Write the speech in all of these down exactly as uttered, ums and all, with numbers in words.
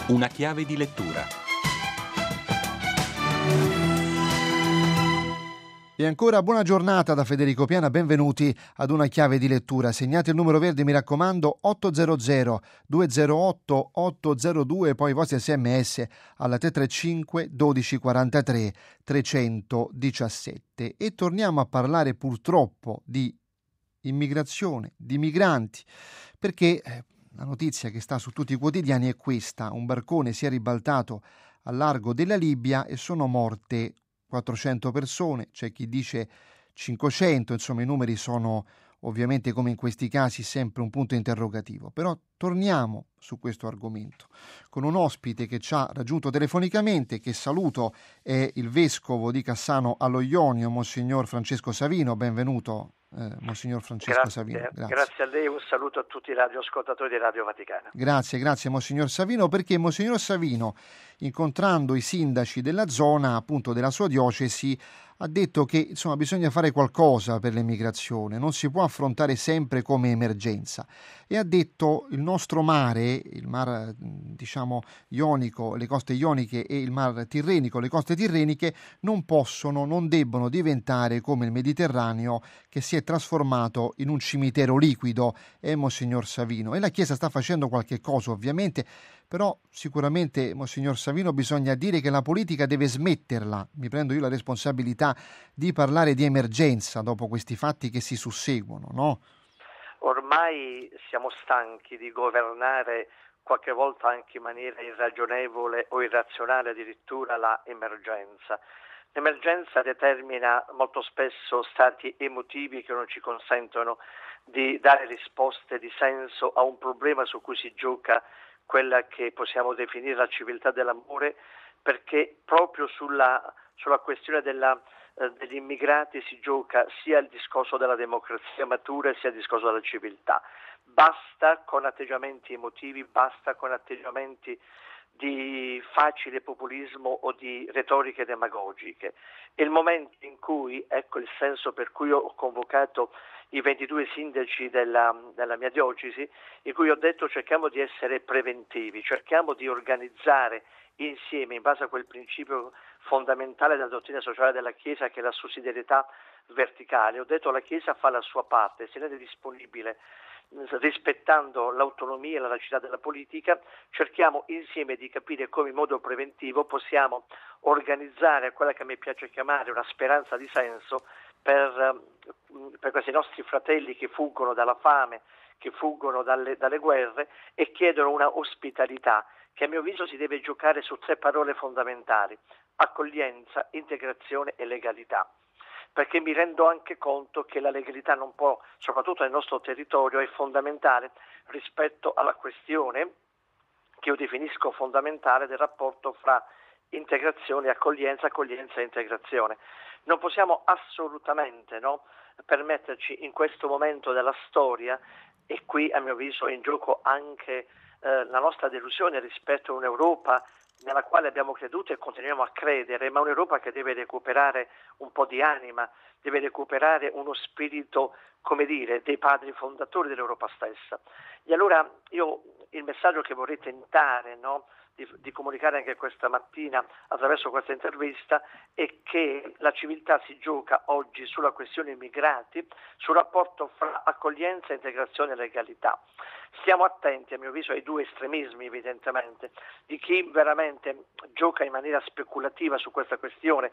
Una chiave di lettura. E ancora buona giornata da Federico Piana, benvenuti ad Una chiave di lettura. Segnate il numero verde, mi raccomando, otto zero zero due zero otto otto zero due, poi i vostri sms alla tre tre cinque dodici quarantatré trecentodiciassette. E torniamo a parlare purtroppo di immigrazione, di migranti, perché eh, la notizia che sta su tutti i quotidiani è questa: un barcone si è ribaltato al largo della Libia e sono morte quattrocento persone, c'è chi dice cinquecento, insomma i numeri sono ovviamente, come in questi casi, sempre un punto interrogativo. Però torniamo su questo argomento con un ospite che ci ha raggiunto telefonicamente, che saluto, è il vescovo di Cassano allo Ionio, Monsignor Francesco Savino. Benvenuto, eh, Monsignor Francesco grazie, Savino. Grazie. Grazie a lei, un saluto a tutti i radioascoltatori di Radio Vaticana. Grazie, grazie Monsignor Savino, perché Monsignor Savino, incontrando i sindaci della zona, appunto della sua diocesi, ha detto che insomma bisogna fare qualcosa per l'immigrazione, non si può affrontare sempre come emergenza, e ha detto il nostro mare, il mar diciamo ionico, le coste ioniche, e il mar tirrenico, le coste tirreniche, non possono, non debbono diventare come il Mediterraneo, che si è trasformato in un cimitero liquido, eh, Monsignor Savino. E la Chiesa sta facendo qualche cosa ovviamente, però sicuramente, Monsignor Savino, bisogna dire che la politica deve smetterla, mi prendo io la responsabilità, di parlare di emergenza dopo questi fatti che si susseguono, no? Ormai siamo stanchi di governare qualche volta anche in maniera irragionevole o irrazionale addirittura la emergenza. L'emergenza determina molto spesso stati emotivi che non ci consentono di dare risposte di senso a un problema su cui si gioca quella che possiamo definire la civiltà dell'amore, perché proprio sulla, sulla questione della, eh, degli immigrati si gioca sia il discorso della democrazia matura sia il discorso della civiltà. Basta con atteggiamenti emotivi, basta con atteggiamenti di facile populismo o di retoriche demagogiche. È il momento in cui, ecco il senso per cui ho convocato i ventidue sindaci della, della mia diocesi, in cui ho detto cerchiamo di essere preventivi, cerchiamo di organizzare insieme, in base a quel principio fondamentale della dottrina sociale della Chiesa, che è la sussidiarietà verticale. Ho detto la Chiesa fa la sua parte, se ne è disponibile, rispettando l'autonomia e la laicità della politica, cerchiamo insieme di capire come in modo preventivo possiamo organizzare quella che a me piace chiamare una speranza di senso per, per questi nostri fratelli che fuggono dalla fame, che fuggono dalle, dalle guerre e chiedono una ospitalità che a mio avviso si deve giocare su tre parole fondamentali: accoglienza, integrazione e legalità. Perché mi rendo anche conto che la legalità non può, soprattutto nel nostro territorio, è fondamentale rispetto alla questione che io definisco fondamentale del rapporto fra integrazione e accoglienza, accoglienza e integrazione. Non possiamo assolutamente no, permetterci in questo momento della storia, e qui a mio avviso è in gioco anche eh, la nostra delusione rispetto a un'Europa nella quale abbiamo creduto e continuiamo a credere, ma un'Europa che deve recuperare un po' di anima, deve recuperare uno spirito, come dire, dei padri fondatori dell'Europa stessa. E allora io il messaggio che vorrei tentare no, di, di comunicare anche questa mattina attraverso questa intervista è che la civiltà si gioca oggi sulla questione immigrati, sul rapporto fra accoglienza, integrazione e legalità. Stiamo attenti, a mio avviso, ai due estremismi, evidentemente, di chi veramente gioca in maniera speculativa su questa questione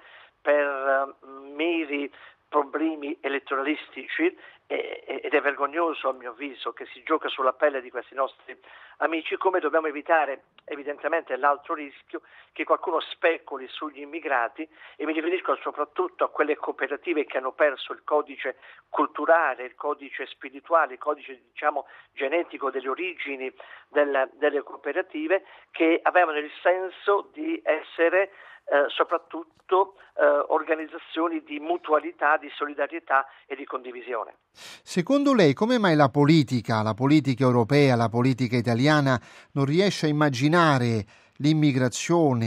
per uh, meri problemi elettoralistici, e, ed è vergognoso, a mio avviso, che si gioca sulla pelle di questi nostri amici, come dobbiamo evitare evidentemente l'altro rischio che qualcuno speculi sugli immigrati, e mi riferisco soprattutto a quelle cooperative che hanno perso il codice culturale, il codice spirituale, il codice diciamo genetico delle origini del, delle cooperative, che avevano il senso di essere eh, soprattutto eh, organizzazioni di mutualità, di solidarietà e di condivisione. Secondo lei, come mai la politica, la politica europea, la politica italiana non riesce a immaginare l'immigrazione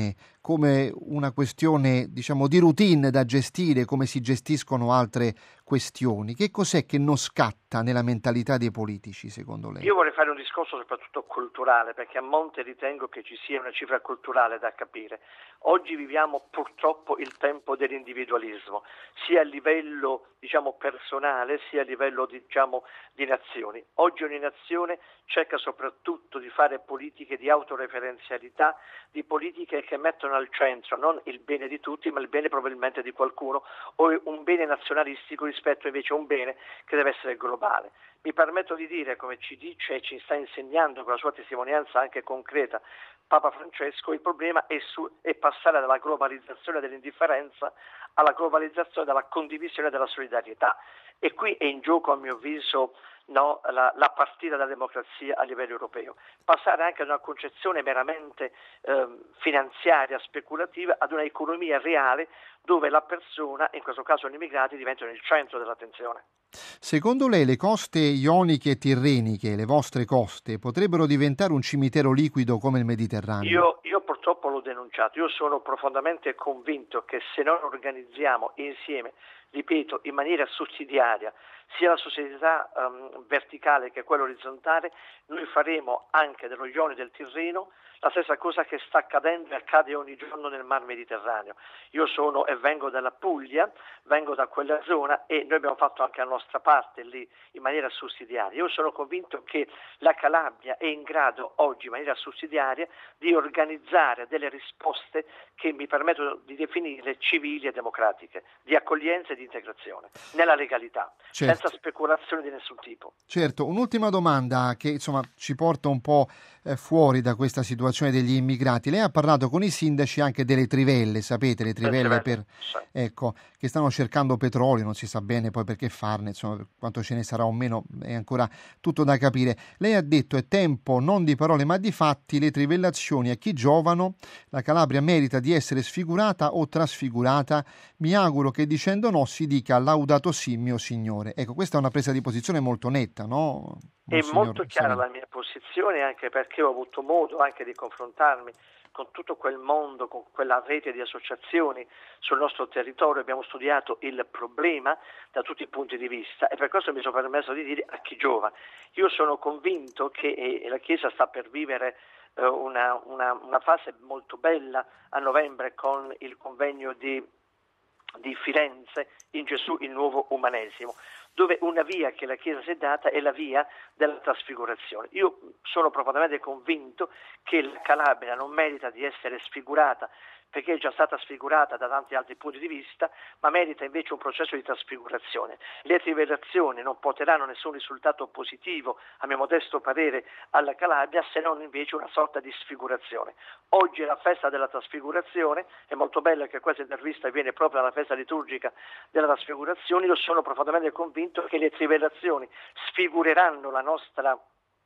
come una questione, diciamo, di routine da gestire, come si gestiscono altre questioni. Che cos'è che non scatta nella mentalità dei politici, secondo lei? Io vorrei fare un discorso soprattutto culturale, perché a monte ritengo che ci sia una cifra culturale da capire. Oggi viviamo purtroppo il tempo dell'individualismo, sia a livello, diciamo, personale, sia a livello, diciamo, di nazioni. Oggi ogni nazione cerca soprattutto di fare politiche di autoreferenzialità, di politiche che mettono al centro non il bene di tutti, ma il bene probabilmente di qualcuno, o un bene nazionalistico rispetto invece a un bene che deve essere globale. Mi permetto di dire, come ci dice e ci sta insegnando con la sua testimonianza anche concreta Papa Francesco, il problema è, su, è passare dalla globalizzazione dell'indifferenza alla globalizzazione della condivisione e della solidarietà. E qui è in gioco, a mio avviso, no, la, la partita della democrazia a livello europeo. Passare anche da una concezione meramente eh, finanziaria, speculativa, ad una economia reale dove la persona, in questo caso gli immigrati, diventano il centro dell'attenzione. Secondo lei le coste ioniche e tirreniche, le vostre coste, potrebbero diventare un cimitero liquido come il Mediterraneo? Io, io purtroppo l'ho denunciato, io sono profondamente convinto che se non organizziamo insieme, ripeto, in maniera sussidiaria, sia la società um, verticale che quella orizzontale, noi faremo anche dello Ionio e del Tirreno la stessa cosa che sta accadendo e accade ogni giorno nel Mar Mediterraneo. Io sono e vengo dalla Puglia, vengo da quella zona e noi abbiamo fatto anche la nostra parte lì in maniera sussidiaria. Io sono convinto che la Calabria è in grado oggi in maniera sussidiaria di organizzare delle risposte che mi permettono di definire civili e democratiche, di accoglienza e di integrazione, nella legalità, certo, senza speculazione di nessun tipo. Certo, un'ultima domanda che insomma ci porta un po' eh, fuori da questa situazione degli immigrati. Lei ha parlato con i sindaci anche delle trivelle, sapete, le trivelle per, sì. ecco, che stanno cercando petrolio, non si sa bene poi perché farne, insomma, quanto ce ne sarà o meno è ancora tutto da capire. Lei ha detto è tempo non di parole ma di fatti, le trivellazioni a chi giovano, la Calabria merita di essere sfigurata o trasfigurata, mi auguro che dicendo no si dica laudato sì mio signore. Ecco, questa è una presa di posizione molto netta, no? È molto chiara la mia posizione, anche perché ho avuto modo anche di confrontarmi con tutto quel mondo, con quella rete di associazioni sul nostro territorio. Abbiamo studiato il problema da tutti i punti di vista e per questo mi sono permesso di dire a chi giova. Io sono convinto che eh, la Chiesa sta per vivere eh, una, una, una fase molto bella a novembre con il convegno di, di Firenze in Gesù il nuovo umanesimo, dove una via che la Chiesa si è data è la via della trasfigurazione. Io sono profondamente convinto che la Calabria non merita di essere sfigurata perché è già stata sfigurata da tanti altri punti di vista, ma merita invece un processo di trasfigurazione. Le trivellazioni non porteranno nessun risultato positivo, a mio modesto parere, alla Calabria, se non invece una sorta di sfigurazione. Oggi è la festa della trasfigurazione, è molto bello che questa intervista avviene proprio alla festa liturgica della trasfigurazione. Io sono profondamente convinto che le trivellazioni sfigureranno la nostra,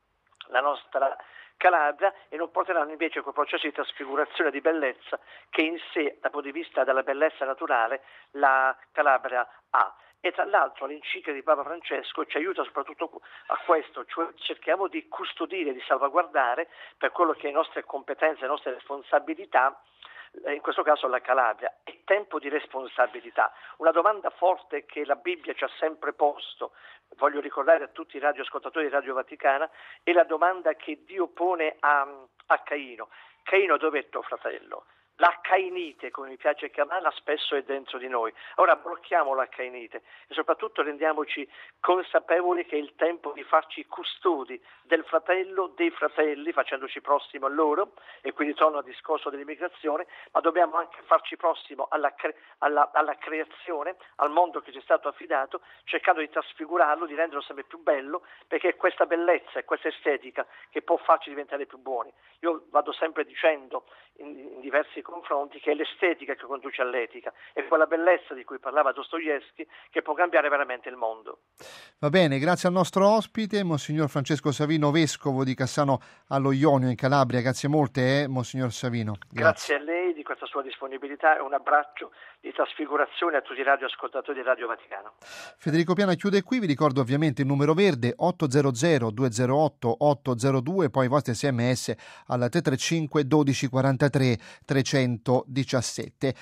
la nostra Calabria e non porteranno invece quel processo di trasfigurazione di bellezza che in sé, dal punto di vista della bellezza naturale, la Calabria ha. E tra l'altro l'enciclica di Papa Francesco ci aiuta soprattutto a questo, cioè cerchiamo di custodire, di salvaguardare per quello che è le nostre competenze, le nostre responsabilità, in questo caso la Calabria. È tempo di responsabilità. Una domanda forte che la Bibbia ci ha sempre posto, voglio ricordare a tutti i radioascoltatori di Radio Vaticana, è la domanda che Dio pone a, a Caino. Caino, dove è tuo fratello? La cainite, come mi piace chiamarla, spesso è dentro di noi. Ora blocchiamo la cainite e soprattutto rendiamoci consapevoli che è il tempo di farci custodi del fratello, dei fratelli, facendoci prossimo a loro, e quindi torno al discorso dell'immigrazione, ma dobbiamo anche farci prossimo alla, cre- alla, alla creazione, al mondo che ci è stato affidato, cercando di trasfigurarlo, di renderlo sempre più bello, perché è questa bellezza e questa estetica che può farci diventare più buoni. Io vado sempre dicendo in, in diversi confronti che è l'estetica che conduce all'etica, è quella bellezza di cui parlava Dostoevskij che può cambiare veramente il mondo. Va bene, grazie al nostro ospite, Monsignor Francesco Savino, vescovo di Cassano allo Ionio in Calabria. Grazie molte, eh, Monsignor Savino. Grazie, grazie a lei. Di questa sua disponibilità e un abbraccio di trasfigurazione a tutti i radioascoltatori di Radio Vaticano. Federico Piana chiude qui, vi ricordo ovviamente il numero verde otto zero zero due zero otto otto zero due, poi i vostri sms alla tre tre cinque dodici quarantatré trecentodiciassette.